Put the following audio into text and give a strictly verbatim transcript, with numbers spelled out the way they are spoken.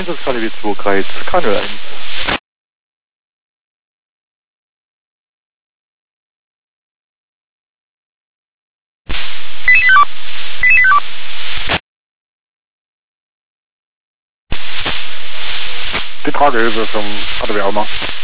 Einsatzkarte W zwei Kreis, K null eins. Die Tragehilfe vom A D W Auma.